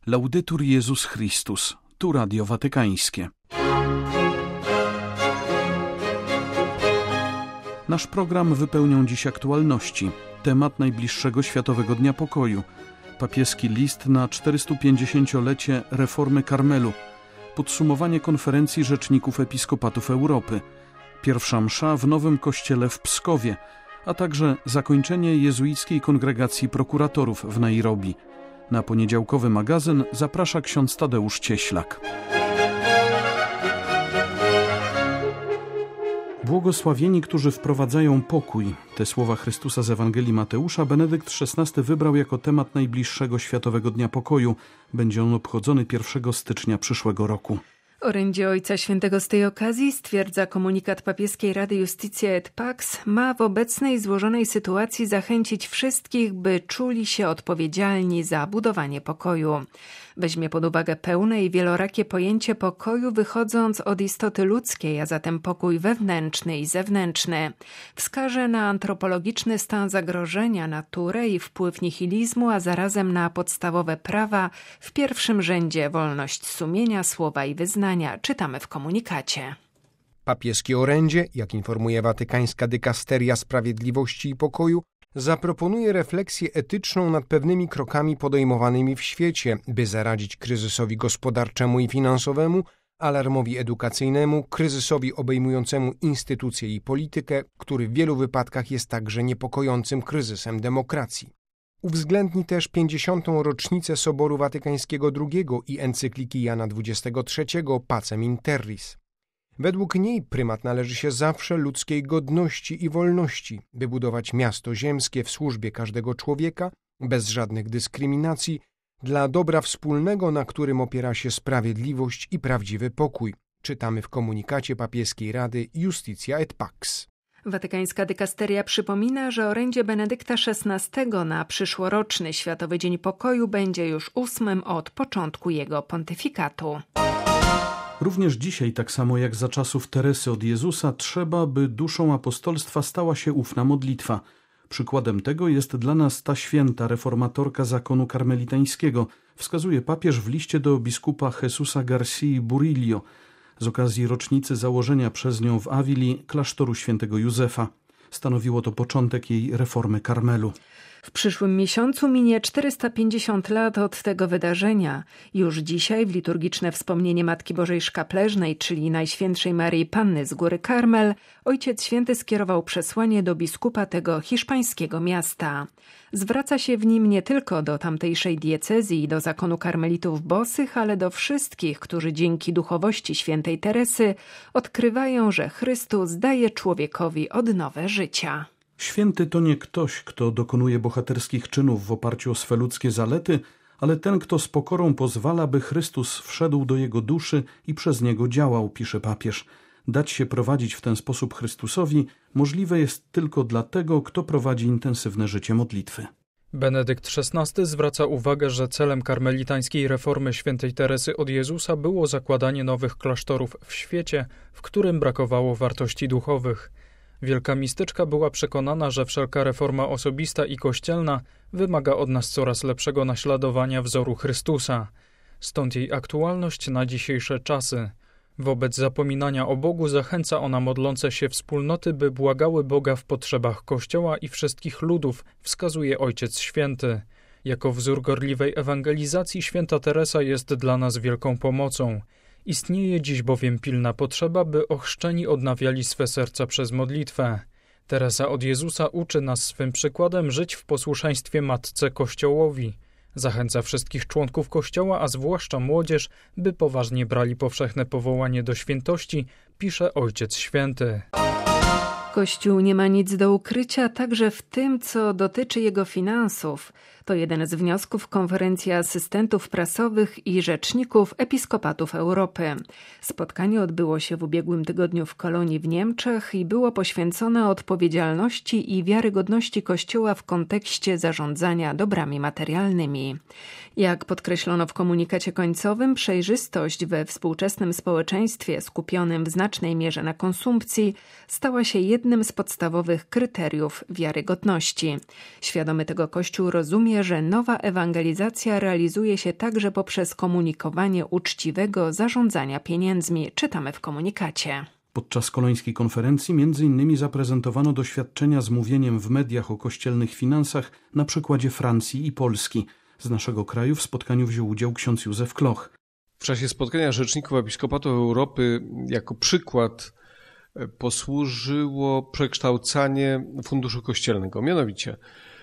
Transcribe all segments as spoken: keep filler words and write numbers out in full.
Laudetur Jezus Chrystus. Tu Radio Watykańskie. Nasz program wypełnią dziś aktualności. Temat najbliższego Światowego Dnia Pokoju. Papieski list na czterystupięćdziesięciolecie reformy Karmelu. Podsumowanie konferencji rzeczników episkopatów Europy. Pierwsza msza w nowym kościele w Pskowie, a także zakończenie jezuickiej kongregacji prokuratorów w Nairobi. Na poniedziałkowy magazyn zaprasza ksiądz Tadeusz Cieślak. Błogosławieni, którzy wprowadzają pokój. Te słowa Chrystusa z Ewangelii Mateusza Benedykt szesnasty wybrał jako temat najbliższego Światowego Dnia Pokoju. Będzie on obchodzony pierwszego stycznia przyszłego roku. Orędzie Ojca Świętego z tej okazji, stwierdza komunikat papieskiej Rady Iustitia et Pax, ma w obecnej złożonej sytuacji zachęcić wszystkich, by czuli się odpowiedzialni za budowanie pokoju. Weźmie pod uwagę pełne i wielorakie pojęcie pokoju, wychodząc od istoty ludzkiej, a zatem pokój wewnętrzny i zewnętrzny. Wskaże na antropologiczny stan zagrożenia, naturę i wpływ nihilizmu, a zarazem na podstawowe prawa, w pierwszym rzędzie wolność sumienia, słowa i wyznania. Czytamy w komunikacie. Papieskie orędzie, jak informuje Watykańska Dykasteria Sprawiedliwości i Pokoju, zaproponuje refleksję etyczną nad pewnymi krokami podejmowanymi w świecie, by zaradzić kryzysowi gospodarczemu i finansowemu, alarmowi edukacyjnemu, kryzysowi obejmującemu instytucje i politykę, który w wielu wypadkach jest także niepokojącym kryzysem demokracji. Uwzględni też pięćdziesiątą rocznicę Soboru Watykańskiego drugiego i encykliki Jana dwudziestego trzeciego Pacem in Terris. Według niej prymat należy się zawsze ludzkiej godności i wolności, by budować miasto ziemskie w służbie każdego człowieka, bez żadnych dyskryminacji, dla dobra wspólnego, na którym opiera się sprawiedliwość i prawdziwy pokój. Czytamy w komunikacie papieskiej Rady Iustitia et Pax. Watykańska dykasteria przypomina, że orędzie Benedykta szesnastego na przyszłoroczny Światowy Dzień Pokoju będzie już ósmym od początku jego pontyfikatu. Również dzisiaj, tak samo jak za czasów Teresy od Jezusa, trzeba, by duszą apostolstwa stała się ufna modlitwa. Przykładem tego jest dla nas ta święta reformatorka zakonu karmelitańskiego, wskazuje papież w liście do biskupa Jesusa García Burillo z okazji rocznicy założenia przez nią w Awili klasztoru świętego Józefa. Stanowiło to początek jej reformy Karmelu. W przyszłym miesiącu minie czterysta pięćdziesiąt lat od tego wydarzenia. Już dzisiaj w liturgiczne wspomnienie Matki Bożej Szkapleżnej, czyli Najświętszej Maryi Panny z Góry Karmel, Ojciec Święty skierował przesłanie do biskupa tego hiszpańskiego miasta. Zwraca się w nim nie tylko do tamtejszej diecezji i do zakonu karmelitów bosych, ale do wszystkich, którzy dzięki duchowości świętej Teresy odkrywają, że Chrystus daje człowiekowi odnowę życia. Święty to nie ktoś, kto dokonuje bohaterskich czynów w oparciu o swe ludzkie zalety, ale ten, kto z pokorą pozwala, by Chrystus wszedł do jego duszy i przez niego działał, pisze papież. Dać się prowadzić w ten sposób Chrystusowi możliwe jest tylko dla tego, kto prowadzi intensywne życie modlitwy. Benedykt szesnasty zwraca uwagę, że celem karmelitańskiej reformy świętej Teresy od Jezusa było zakładanie nowych klasztorów w świecie, w którym brakowało wartości duchowych. Wielka mistyczka była przekonana, że wszelka reforma osobista i kościelna wymaga od nas coraz lepszego naśladowania wzoru Chrystusa. Stąd jej aktualność na dzisiejsze czasy. Wobec zapominania o Bogu zachęca ona modlące się wspólnoty, by błagały Boga w potrzebach Kościoła i wszystkich ludów, wskazuje Ojciec Święty. Jako wzór gorliwej ewangelizacji święta Teresa jest dla nas wielką pomocą. Istnieje dziś bowiem pilna potrzeba, by ochrzczeni odnawiali swe serca przez modlitwę. Teresa od Jezusa uczy nas swym przykładem żyć w posłuszeństwie Matce Kościołowi. Zachęca wszystkich członków Kościoła, a zwłaszcza młodzież, by poważnie brali powszechne powołanie do świętości, pisze Ojciec Święty. Kościół nie ma nic do ukrycia także w tym, co dotyczy jego finansów. To jeden z wniosków konferencji asystentów prasowych i rzeczników episkopatów Europy. Spotkanie odbyło się w ubiegłym tygodniu w Kolonii w Niemczech i było poświęcone odpowiedzialności i wiarygodności Kościoła w kontekście zarządzania dobrami materialnymi. Jak podkreślono w komunikacie końcowym, przejrzystość we współczesnym społeczeństwie skupionym w znacznej mierze na konsumpcji stała się jednym z podstawowych kryteriów wiarygodności. Świadomy tego Kościół rozumie uświadamia, że nowa ewangelizacja realizuje się także poprzez komunikowanie uczciwego zarządzania pieniędzmi, czytamy w komunikacie. Podczas kolońskiej konferencji między innymi zaprezentowano doświadczenia z mówieniem w mediach o kościelnych finansach na przykładzie Francji i Polski. Z naszego kraju w spotkaniu wziął udział ksiądz Józef Kloch. W czasie spotkania rzeczników episkopatu Europy jako przykład posłużyło przekształcanie funduszu kościelnego. Mianowicie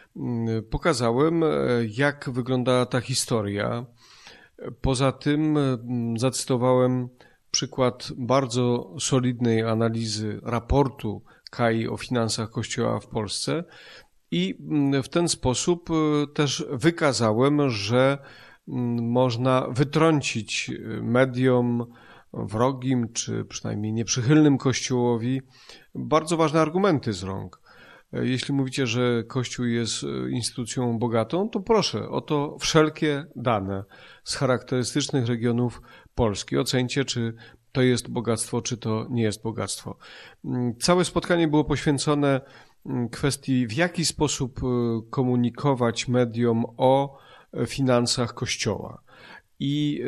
pokazałem, jak wygląda ta historia. Poza tym zacytowałem przykład bardzo solidnej analizy raportu K A I o finansach Kościoła w Polsce i w ten sposób też wykazałem, że można wytrącić mediom wrogim, czy przynajmniej nieprzychylnym Kościołowi bardzo ważne argumenty z rąk. Jeśli mówicie, że Kościół jest instytucją bogatą, to proszę, oto wszelkie dane z charakterystycznych regionów Polski. Oceńcie, czy to jest bogactwo, czy to nie jest bogactwo. Całe spotkanie było poświęcone kwestii, w jaki sposób komunikować mediom o finansach Kościoła. I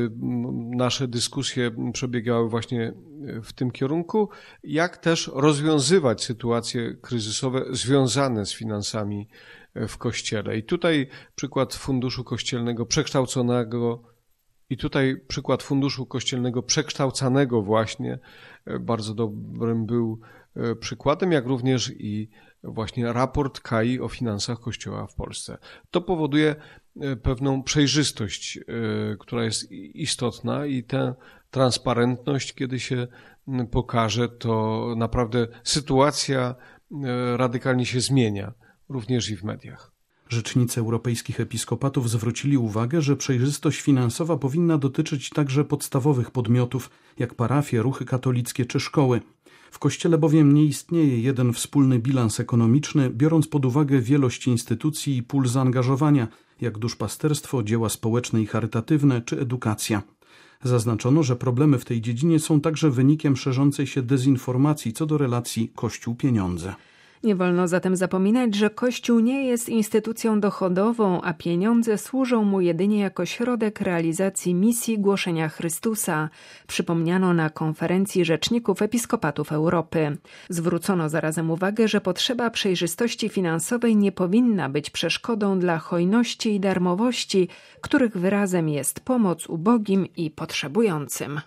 nasze dyskusje przebiegały właśnie w tym kierunku, jak też rozwiązywać sytuacje kryzysowe związane z finansami w Kościele. I tutaj przykład Funduszu Kościelnego przekształconego i tutaj przykład Funduszu Kościelnego przekształcanego właśnie bardzo dobrym był przykładem, jak również i właśnie raport K A I o finansach Kościoła w Polsce. To powoduje pewną przejrzystość, która jest istotna i tę transparentność, kiedy się pokaże, to naprawdę sytuacja radykalnie się zmienia, również i w mediach. Rzecznicy europejskich episkopatów zwrócili uwagę, że przejrzystość finansowa powinna dotyczyć także podstawowych podmiotów, jak parafie, ruchy katolickie czy szkoły. W Kościele bowiem nie istnieje jeden wspólny bilans ekonomiczny, biorąc pod uwagę wielość instytucji i pól zaangażowania, jak duszpasterstwo, dzieła społeczne i charytatywne czy edukacja. Zaznaczono, że problemy w tej dziedzinie są także wynikiem szerzącej się dezinformacji co do relacji Kościół-pieniądze. Nie wolno zatem zapominać, że Kościół nie jest instytucją dochodową, a pieniądze służą mu jedynie jako środek realizacji misji głoszenia Chrystusa, przypomniano na konferencji rzeczników episkopatów Europy. Zwrócono zarazem uwagę, że potrzeba przejrzystości finansowej nie powinna być przeszkodą dla hojności i darmowości, których wyrazem jest pomoc ubogim i potrzebującym.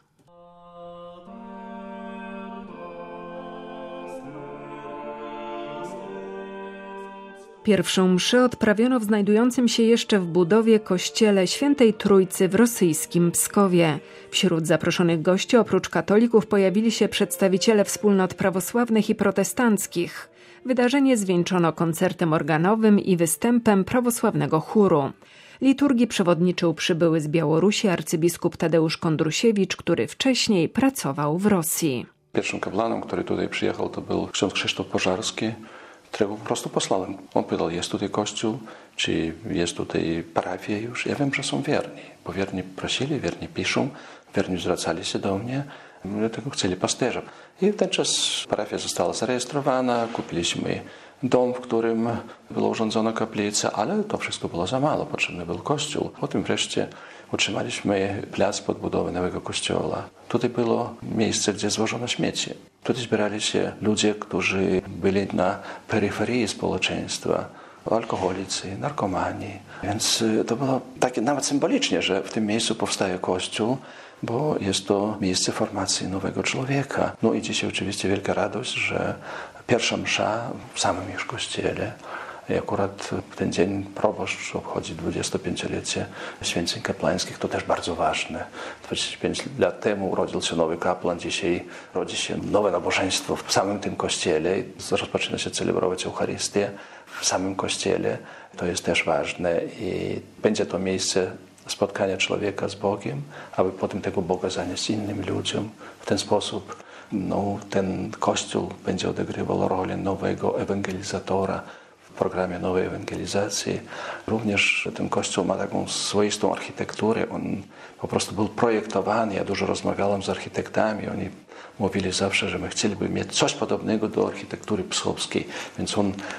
Pierwszą mszę odprawiono w znajdującym się jeszcze w budowie kościele Świętej Trójcy w rosyjskim Pskowie. Wśród zaproszonych gości oprócz katolików pojawili się przedstawiciele wspólnot prawosławnych i protestanckich. Wydarzenie zwieńczono koncertem organowym i występem prawosławnego chóru. Liturgii przewodniczył przybyły z Białorusi arcybiskup Tadeusz Kondrusiewicz, który wcześniej pracował w Rosji. Pierwszym kapłanem, który tutaj przyjechał, to był ksiądz Krzysztof Pożarski, którego po prostu posłałem. On pytał, jest tutaj kościół, czy jest tutaj parafia już. Ja wiem, że są wierni, bo wierni prosili, wierni piszą, wierni zwracali się do mnie, dlatego chcieli pasterza. I w ten czas parafia została zarejestrowana, kupiliśmy dom, w którym była urządzona kaplica, ale to wszystko było za mało, potrzebny był kościół. Potem wreszcie otrzymaliśmy plac pod budowę nowego kościoła. Tutaj było miejsce, gdzie złożono śmieci. Tutaj zbierali się ludzie, którzy byli na peryferii społeczeństwa, alkoholicy, narkomani. Więc to było takie nawet symbolicznie, że w tym miejscu powstaje kościół, bo jest to miejsce formacji nowego człowieka. No i dzisiaj oczywiście wielka radość, że pierwsza msza w samym już kościele. I akurat w ten dzień proboszcz obchodzi dwudziestopięciolecie święceń kapłańskich, to też bardzo ważne. dwadzieścia pięć lat temu urodził się nowy kapłan, dzisiaj rodzi się nowe nabożeństwo w samym tym kościele. Rozpoczyna się celebrować Eucharystię w samym kościele. To jest też ważne i będzie to miejsce spotkania człowieka z Bogiem, aby potem tego Boga zanieść innym ludziom. W ten sposób no, ten kościół będzie odegrywał rolę nowego ewangelizatora w programie nowej ewangelizacji. Również ten kościół ma taką swoistą architekturę. On po prostu był projektowany. Ja dużo rozmawiałem z architektami. Oni mówili zawsze, że my chcieliby mieć coś podobnego do architektury pskowskiej. Więc on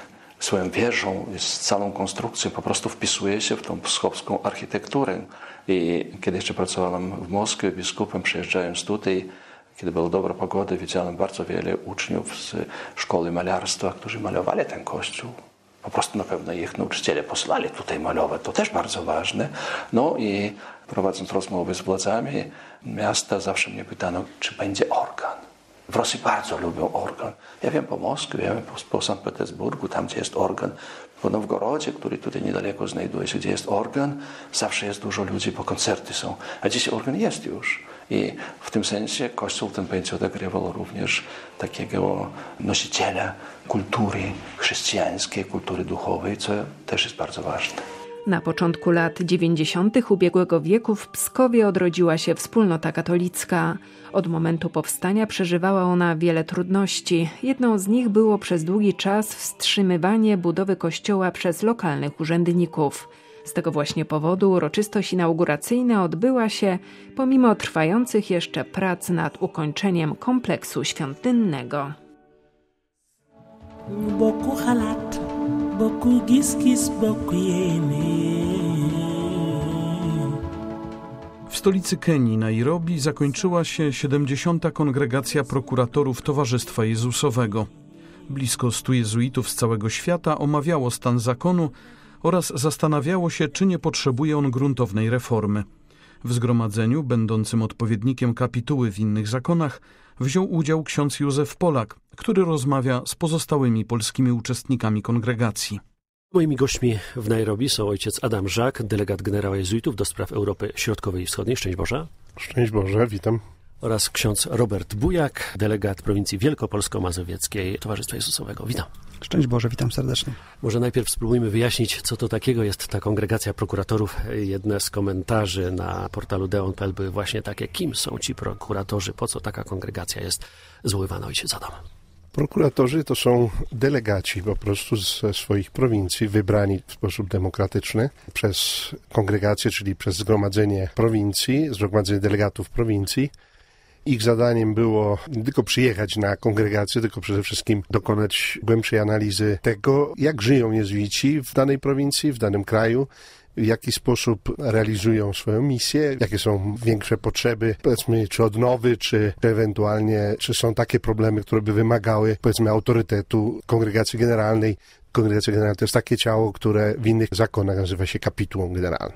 swoją wieżą, z całą konstrukcją, po prostu wpisuje się w tą pskowską architekturę. I kiedy jeszcze pracowałem w Moskwie biskupem, przyjeżdżając tutaj, kiedy była dobra pogoda, widziałem bardzo wiele uczniów z szkoły malarstwa, którzy malowali ten kościół. Po prostu na pewno ich nauczyciele posłali tutaj malować, to też bardzo ważne. No i prowadząc rozmowy z władzami miasta, zawsze mnie pytano, czy będzie organ. W Rosji bardzo lubią organ. Ja wiem po Moskwie, ja wiem po, po Sankt Petersburgu, tam gdzie jest organ. Po Nowgorodzie, który tutaj niedaleko znajduje się, gdzie jest organ, zawsze jest dużo ludzi, bo koncerty są. A dzisiaj organ jest już. I w tym sensie Kościół ten będzie odegrywał również takiego nosiciela kultury chrześcijańskiej, kultury duchowej, co też jest bardzo ważne. Na początku lat dziewięćdziesiątych ubiegłego wieku w Pskowie odrodziła się wspólnota katolicka. Od momentu powstania przeżywała ona wiele trudności. Jedną z nich było przez długi czas wstrzymywanie budowy kościoła przez lokalnych urzędników. Z tego właśnie powodu uroczystość inauguracyjna odbyła się pomimo trwających jeszcze prac nad ukończeniem kompleksu świątynnego. Boku halat, boku gis-gis, boku yéene. W stolicy Kenii, Nairobi, zakończyła się siedemdziesiąta kongregacja prokuratorów Towarzystwa Jezusowego. Blisko stu jezuitów z całego świata omawiało stan zakonu oraz zastanawiało się, czy nie potrzebuje on gruntownej reformy. W zgromadzeniu, będącym odpowiednikiem kapituły w innych zakonach, wziął udział ksiądz Józef Polak, który rozmawia z pozostałymi polskimi uczestnikami kongregacji. Moimi gośćmi w Nairobi są ojciec Adam Żak, delegat generała jezuitów do spraw Europy Środkowej i Wschodniej. Szczęść Boże. Szczęść Boże, witam. Oraz ksiądz Robert Bujak, delegat prowincji wielkopolsko-mazowieckiej Towarzystwa Jezusowego. Witam. Szczęść Boże, witam serdecznie. Może najpierw spróbujmy wyjaśnić, co to takiego jest ta kongregacja prokuratorów. Jedne z komentarzy na portalu deon kropka p l były właśnie takie, kim są ci prokuratorzy, po co taka kongregacja jest zwoływana, ojciec Adam. Prokuratorzy to są delegaci po prostu ze swoich prowincji, wybrani w sposób demokratyczny przez kongregację, czyli przez zgromadzenie prowincji, zgromadzenie delegatów prowincji. Ich zadaniem było nie tylko przyjechać na kongregację, tylko przede wszystkim dokonać głębszej analizy tego, jak żyją jezuici w danej prowincji, w danym kraju, w jaki sposób realizują swoją misję, jakie są większe potrzeby, powiedzmy, czy odnowy, czy ewentualnie, czy są takie problemy, które by wymagały, powiedzmy, autorytetu Kongregacji Generalnej. Kongregacja Generalna to jest takie ciało, które w innych zakonach nazywa się kapitułą generalną.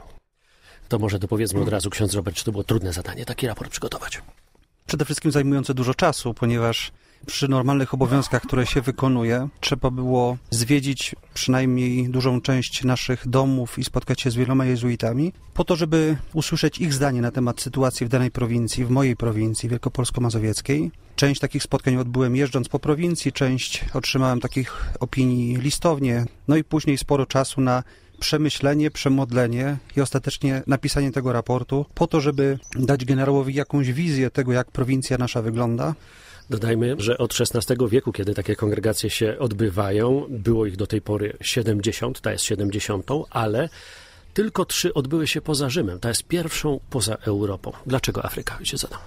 To może dopowiedzmy od razu, ksiądz Robert, czy to było trudne zadanie, taki raport przygotować? Przede wszystkim zajmujące dużo czasu, ponieważ przy normalnych obowiązkach, które się wykonuje, trzeba było zwiedzić przynajmniej dużą część naszych domów i spotkać się z wieloma jezuitami, po to, żeby usłyszeć ich zdanie na temat sytuacji w danej prowincji, w mojej prowincji wielkopolsko-mazowieckiej. Część takich spotkań odbyłem jeżdżąc po prowincji, część otrzymałem takich opinii listownie, no i później sporo czasu na przemyślenie, przemodlenie i ostatecznie napisanie tego raportu po to, żeby dać generałowi jakąś wizję tego, jak prowincja nasza wygląda. Dodajmy, że od szesnastego wieku, kiedy takie kongregacje się odbywają, było ich do tej pory siedemdziesiąt, ta jest siedemdziesiątą, ale tylko trzy odbyły się poza Rzymem. Ta jest pierwszą poza Europą. Dlaczego Afryka się zada?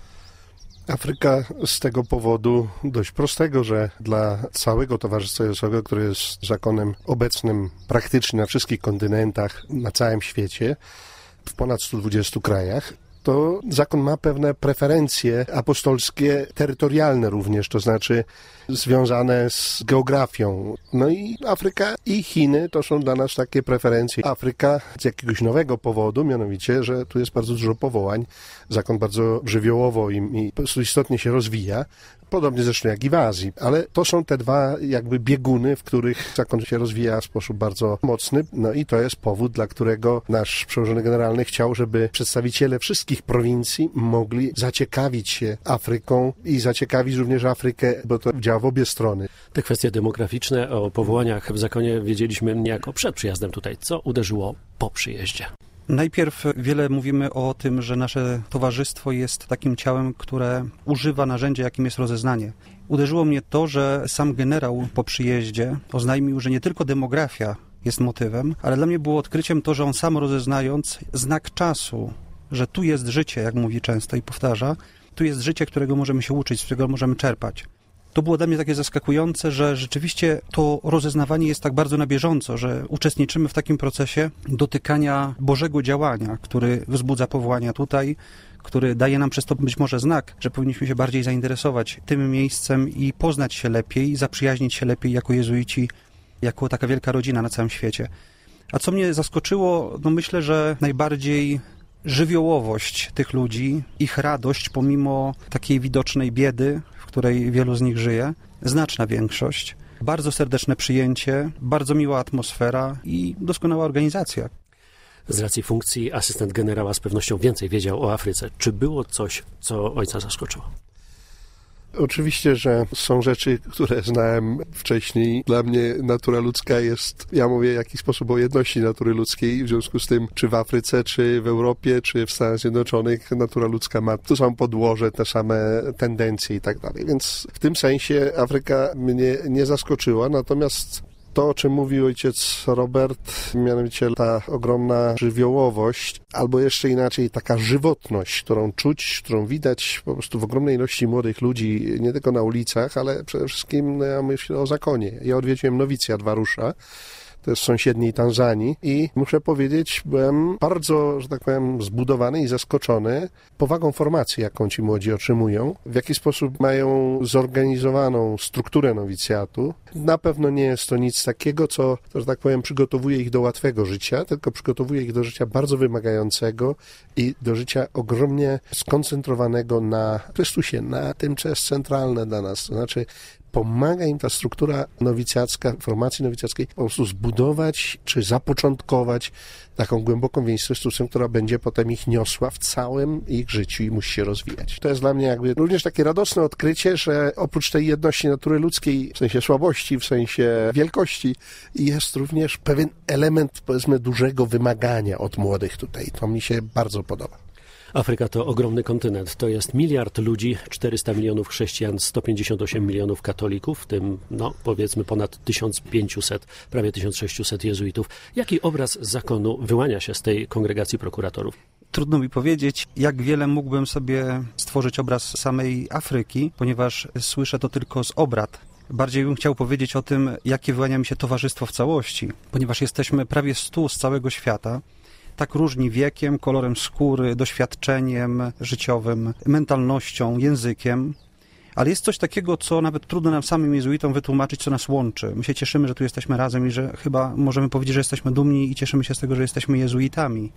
Afryka z tego powodu dość prostego, że dla całego Towarzystwa Jezusowego, które jest zakonem obecnym praktycznie na wszystkich kontynentach, na całym świecie, w ponad stu dwudziestu krajach, to zakon ma pewne preferencje apostolskie, terytorialne również, to znaczy związane z geografią. No i Afryka i Chiny to są dla nas takie preferencje. Afryka z jakiegoś nowego powodu, mianowicie, że tu jest bardzo dużo powołań. Zakon bardzo żywiołowo i, i po prostu istotnie się rozwija. Podobnie zresztą jak i w Azji, ale to są te dwa jakby bieguny, w których zakon się rozwija w sposób bardzo mocny. No i to jest powód, dla którego nasz przełożony generalny chciał, żeby przedstawiciele wszystkich prowincji mogli zaciekawić się Afryką i zaciekawić również Afrykę, bo to działa w obie strony. Te kwestie demograficzne o powołaniach w zakonie wiedzieliśmy niejako przed przyjazdem tutaj. Co uderzyło po przyjeździe? Najpierw wiele mówimy o tym, że nasze towarzystwo jest takim ciałem, które używa narzędzia, jakim jest rozeznanie. Uderzyło mnie to, że sam generał po przyjeździe oznajmił, że nie tylko demografia jest motywem, ale dla mnie było odkryciem to, że on sam rozeznając znak czasu, że tu jest życie, jak mówi często i powtarza, tu jest życie, którego możemy się uczyć, z którego możemy czerpać. To było dla mnie takie zaskakujące, że rzeczywiście to rozeznawanie jest tak bardzo na bieżąco, że uczestniczymy w takim procesie dotykania Bożego działania, który wzbudza powołania tutaj, który daje nam przez to być może znak, że powinniśmy się bardziej zainteresować tym miejscem i poznać się lepiej, zaprzyjaźnić się lepiej jako jezuici, jako taka wielka rodzina na całym świecie. A co mnie zaskoczyło, no myślę, że najbardziej żywiołowość tych ludzi, ich radość pomimo takiej widocznej biedy, w której wielu z nich żyje, znaczna większość, bardzo serdeczne przyjęcie, bardzo miła atmosfera i doskonała organizacja. Z racji funkcji asystent generała z pewnością więcej wiedział o Afryce. Czy było coś, co ojca zaskoczyło? Oczywiście, że są rzeczy, które znałem wcześniej. Dla mnie natura ludzka jest, ja mówię w jakiś sposób o jedności natury ludzkiej, w związku z tym, czy w Afryce, czy w Europie, czy w Stanach Zjednoczonych, natura ludzka ma to samo podłoże, te same tendencje i tak dalej. Więc w tym sensie Afryka mnie nie zaskoczyła, natomiast to, o czym mówił ojciec Robert, mianowicie ta ogromna żywiołowość, albo jeszcze inaczej taka żywotność, którą czuć, którą widać po prostu w ogromnej ilości młodych ludzi, nie tylko na ulicach, ale przede wszystkim, no ja myślę o zakonie. Ja odwiedziłem nowicjat Warusza, to jest w sąsiedniej Tanzanii i muszę powiedzieć, byłem bardzo, że tak powiem, zbudowany i zaskoczony powagą formacji, jaką ci młodzi otrzymują, w jaki sposób mają zorganizowaną strukturę nowicjatu. Na pewno nie jest to nic takiego, co, że tak powiem, przygotowuje ich do łatwego życia, tylko przygotowuje ich do życia bardzo wymagającego i do życia ogromnie skoncentrowanego na Chrystusie, na tym, co jest centralne dla nas, to znaczy pomaga im ta struktura nowicjacka, formacji nowicjackiej po prostu zbudować czy zapoczątkować taką głęboką więź z Chrystusem, która będzie potem ich niosła w całym ich życiu i musi się rozwijać. To jest dla mnie jakby również takie radosne odkrycie, że oprócz tej jedności natury ludzkiej, w sensie słabości, w sensie wielkości, jest również pewien element, powiedzmy, dużego wymagania od młodych tutaj. To mi się bardzo podoba. Afryka to ogromny kontynent. To jest miliard ludzi, czterysta milionów chrześcijan, sto pięćdziesiąt osiem milionów katolików, w tym, no, powiedzmy ponad tysiąc pięćset, prawie tysiąc sześćset jezuitów. Jaki obraz zakonu wyłania się z tej kongregacji prokuratorów? Trudno mi powiedzieć, jak wiele mógłbym sobie stworzyć obraz samej Afryki, ponieważ słyszę to tylko z obrad. Bardziej bym chciał powiedzieć o tym, jakie wyłania mi się towarzystwo w całości, ponieważ jesteśmy prawie stu z całego świata, tak różni wiekiem, kolorem skóry, doświadczeniem życiowym, mentalnością, językiem. Ale jest coś takiego, co nawet trudno nam samym jezuitom wytłumaczyć, co nas łączy. My się cieszymy, że tu jesteśmy razem i że chyba możemy powiedzieć, że jesteśmy dumni i cieszymy się z tego, że jesteśmy jezuitami.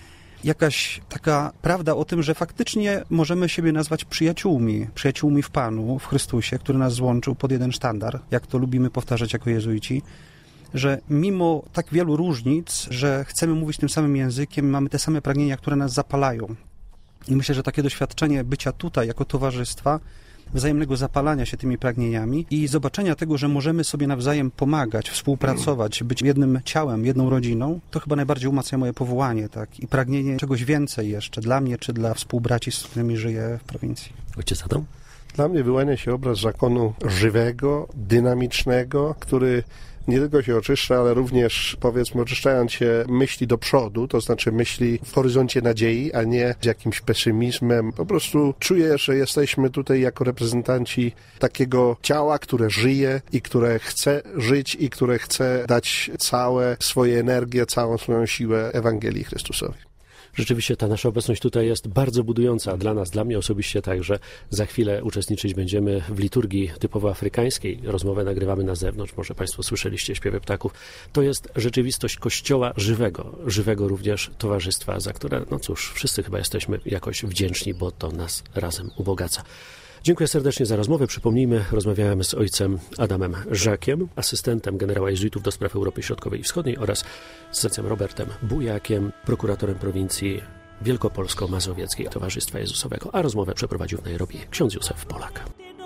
Jakaś taka prawda o tym, że faktycznie możemy siebie nazwać przyjaciółmi, przyjaciółmi w Panu, w Chrystusie, który nas złączył pod jeden sztandar, jak to lubimy powtarzać jako jezuici, że mimo tak wielu różnic, że chcemy mówić tym samym językiem, mamy te same pragnienia, które nas zapalają. I myślę, że takie doświadczenie bycia tutaj jako towarzystwa, wzajemnego zapalania się tymi pragnieniami i zobaczenia tego, że możemy sobie nawzajem pomagać, współpracować, być jednym ciałem, jedną rodziną, to chyba najbardziej umacnia moje powołanie, tak? I pragnienie czegoś więcej jeszcze dla mnie, czy dla współbraci, z którymi żyję w prowincji. Ojciec Adam? Dla mnie wyłania się obraz zakonu żywego, dynamicznego, który nie tylko się oczyszcza, ale również, powiedzmy, oczyszczając się, myśli do przodu, to znaczy myśli w horyzoncie nadziei, a nie z jakimś pesymizmem. Po prostu czuję, że jesteśmy tutaj jako reprezentanci takiego ciała, które żyje i które chce żyć i które chce dać całe swoje energię, całą swoją siłę Ewangelii Chrystusowi. Rzeczywiście ta nasza obecność tutaj jest bardzo budująca dla nas, dla mnie osobiście także. Za chwilę uczestniczyć będziemy w liturgii typowo afrykańskiej. Rozmowę nagrywamy na zewnątrz, może Państwo słyszeliście śpiewy ptaków. To jest rzeczywistość Kościoła żywego, żywego również towarzystwa, za które, no cóż, wszyscy chyba jesteśmy jakoś wdzięczni, bo to nas razem ubogaca. Dziękuję serdecznie za rozmowę. Przypomnijmy, rozmawiałem z ojcem Adamem Żakiem, asystentem generała jezuitów do spraw Europy Środkowej i Wschodniej oraz z ojcem Robertem Bujakiem, prokuratorem prowincji Wielkopolsko-Mazowieckiej Towarzystwa Jezusowego, a rozmowę przeprowadził w Nairobi ksiądz Józef Polak.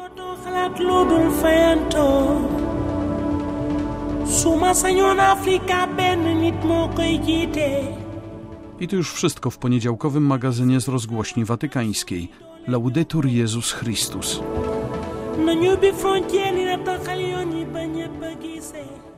I to już wszystko w poniedziałkowym magazynie z Rozgłośni Watykańskiej. Laudetur Jezus Chrystus.